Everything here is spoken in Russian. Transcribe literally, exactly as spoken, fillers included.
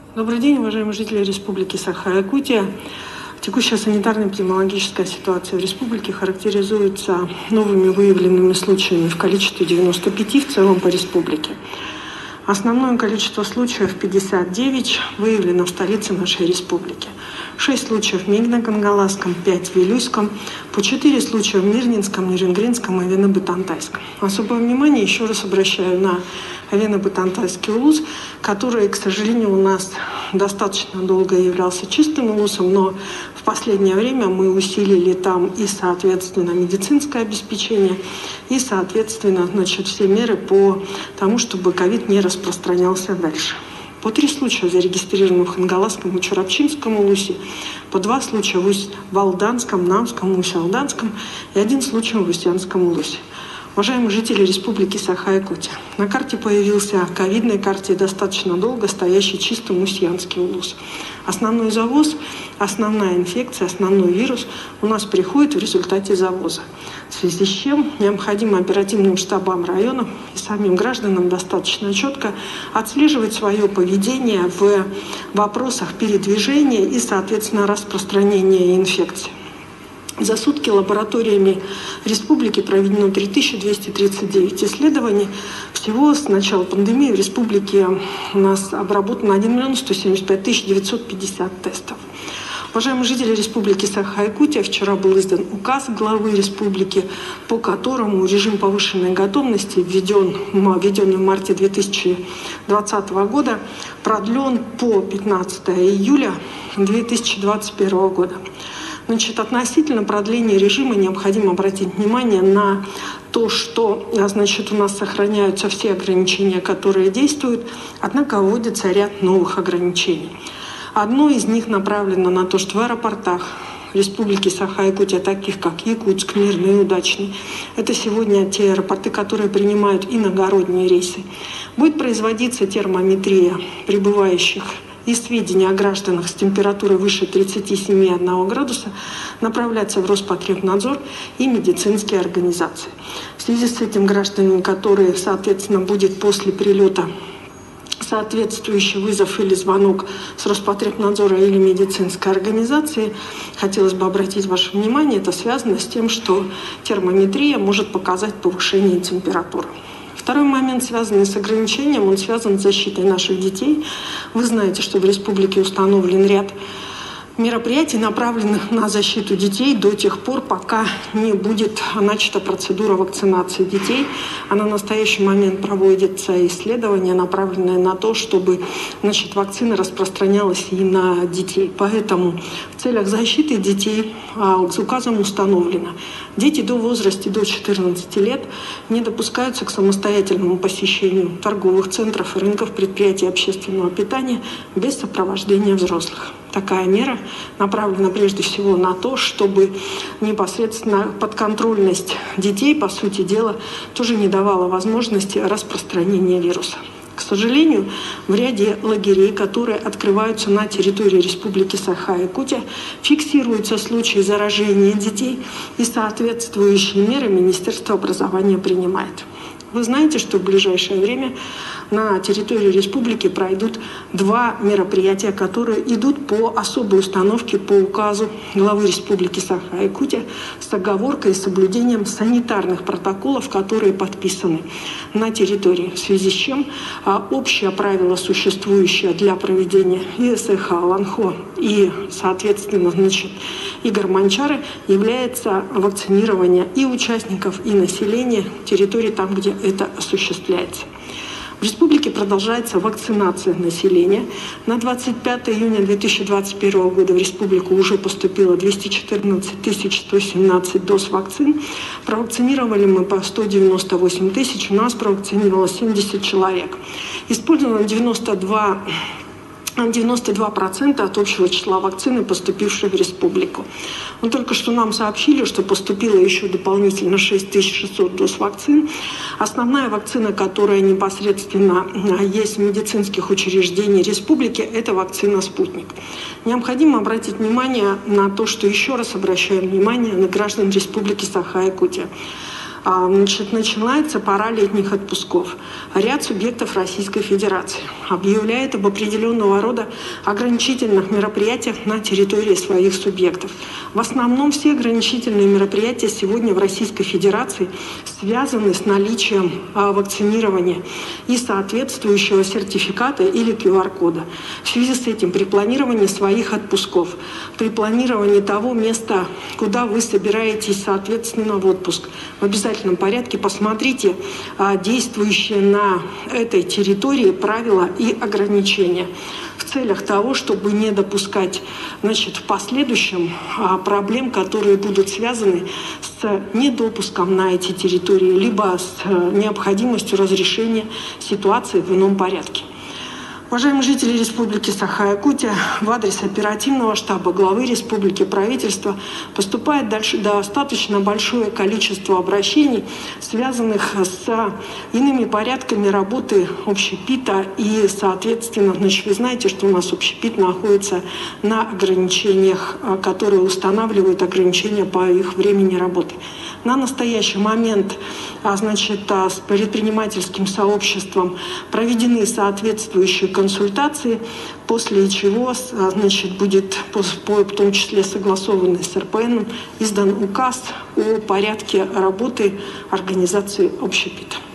Добрый день, уважаемые жители Республики Саха-Якутия. Текущая санитарно-эпидемиологическая ситуация в республике характеризуется новыми выявленными случаями в количестве девяноста пяти в целом по республике. Основное количество случаев, пятьдесят девять, выявлено в столице нашей республики. шесть случаев в Мигна-Кангаласском, пять в Вилюйском, по четыре случая в Мирнинском, Нерюнгринском и Авено-Бытантайском. Особое внимание еще раз обращаю на Авено-Бытантайский улус, который, к сожалению, у нас достаточно долго являлся чистым улусом, но в последнее время мы усилили там и, соответственно, медицинское обеспечение, и, соответственно, значит, все меры по тому, чтобы ковид не распространялся дальше. По три случая зарегистрированы в Хангаласском и Чурапчинском улусе, по два случая в Валданском, Намском, Усть-Алданском и один случай в Устьянском улусе. Уважаемые жители Республики Саха-Якутия, на карте появился, ковидной карте, достаточно долго стоящий чистый Устьянский улус. Основной завоз, основная инфекция, основной вирус у нас приходит в результате завоза. В связи с чем необходимо оперативным штабам районов и самим гражданам достаточно четко отслеживать свое поведение в вопросах передвижения и, соответственно, распространения инфекции. За сутки лабораториями республики проведено три тысячи двести тридцать девять исследований. Всего с начала пандемии в республике у нас обработано один миллион сто семьдесят пять тысяч девятьсот пятьдесят тестов. Уважаемые жители Республики Саха-Якутия, вчера был издан указ главы республики, по которому режим повышенной готовности, введен, введенный в марте две тысячи двадцатого года, продлен по пятнадцатое июля две тысячи двадцать первого года. Значит, относительно продления режима необходимо обратить внимание на то, что, значит, у нас сохраняются все ограничения, которые действуют, однако вводится ряд новых ограничений. Одно из них направлено на то, что в аэропортах Республики Саха-Якутия, таких как Якутск, Мирный и Удачный, это сегодня те аэропорты, которые принимают иногородние рейсы, будет производиться термометрия прибывающих и сведения о гражданах с температурой выше тридцати семи и одного градуса направляться в Роспотребнадзор и медицинские организации. В связи с этим гражданам, которые, соответственно, будет после прилета соответствующий вызов или звонок с Роспотребнадзора или медицинской организации, хотелось бы обратить ваше внимание, это связано с тем, что термометрия может показать повышение температуры. Второй момент, связанный с ограничением, он связан с защитой наших детей. Вы знаете, что в республике установлен ряд мероприятий, направленных на защиту детей до тех пор, пока не будет начата процедура вакцинации детей. А на настоящий момент проводятся исследования, направленные на то, чтобы, значит, вакцина распространялась и на детей. Поэтому в целях защиты детей а, с указом установлено: дети до возраста до четырнадцати лет не допускаются к самостоятельному посещению торговых центров, рынков, предприятий общественного питания без сопровождения взрослых. Такая мера направлена прежде всего на то, чтобы непосредственно подконтрольность детей, по сути дела, тоже не давала возможности распространения вируса. К сожалению, в ряде лагерей, которые открываются на территории Республики Саха-Якутия, фиксируются случаи заражения детей, и соответствующие меры Министерство образования принимает. Вы знаете, что в ближайшее время на территории республики пройдут два мероприятия, которые идут по особой установке по указу главы Республики Саха-Якутия с оговоркой и соблюдением санитарных протоколов, которые подписаны на территории. В связи с чем общее правило, существующее для проведения и эс эх а, Ланхо и, соответственно, значит, игр Манчары, является вакцинирование и участников, и населения территории там, где это осуществляется. В республике продолжается вакцинация населения. На двадцать пятое июня две тысячи двадцать первого года в республику уже поступило двести четырнадцать тысяч сто семнадцать доз вакцин. Провакцинировали мы по сто девяносто восемь тысяч, у нас провакцинировалось семьдесят человек. Использовано девяносто два девяносто два процента от общего числа вакцины, поступившей в республику. Но только что нам сообщили, что поступило еще дополнительно шесть тысяч шестьсот доз вакцин. Основная вакцина, которая непосредственно есть в медицинских учреждениях республики, это вакцина «Спутник». Необходимо обратить внимание на то, что еще раз обращаем внимание на граждан Республики Саха-Якутия. Значит, начинается пора летних отпусков. Ряд субъектов Российской Федерации объявляет об определенного рода ограничительных мероприятиях на территории своих субъектов. В основном все ограничительные мероприятия сегодня в Российской Федерации связаны с наличием вакцинирования и соответствующего сертификата или ку ар кода. В связи с этим при планировании своих отпусков, при планировании того места, куда вы собираетесь, соответственно, в отпуск, в обязательном порядке посмотрите а, действующие на этой территории правила и ограничения в целях того, чтобы не допускать, значит, в последующем а, проблем, которые будут связаны с недопуском на эти территории, либо с а, необходимостью разрешения ситуации в ином порядке. Уважаемые жители Республики Саха-Якутия, в адрес оперативного штаба главы республики, правительства поступает дальше достаточно большое количество обращений, связанных с иными порядками работы общепита. И, соответственно, значит, вы знаете, что у нас общепит находится на ограничениях, которые устанавливают ограничения по их времени работы. На настоящий момент, значит, с предпринимательским сообществом проведены соответствующие консультации, после чего, значит, будет, в том числе согласованный с эр пэ эном, издан указ о порядке работы организации общепита.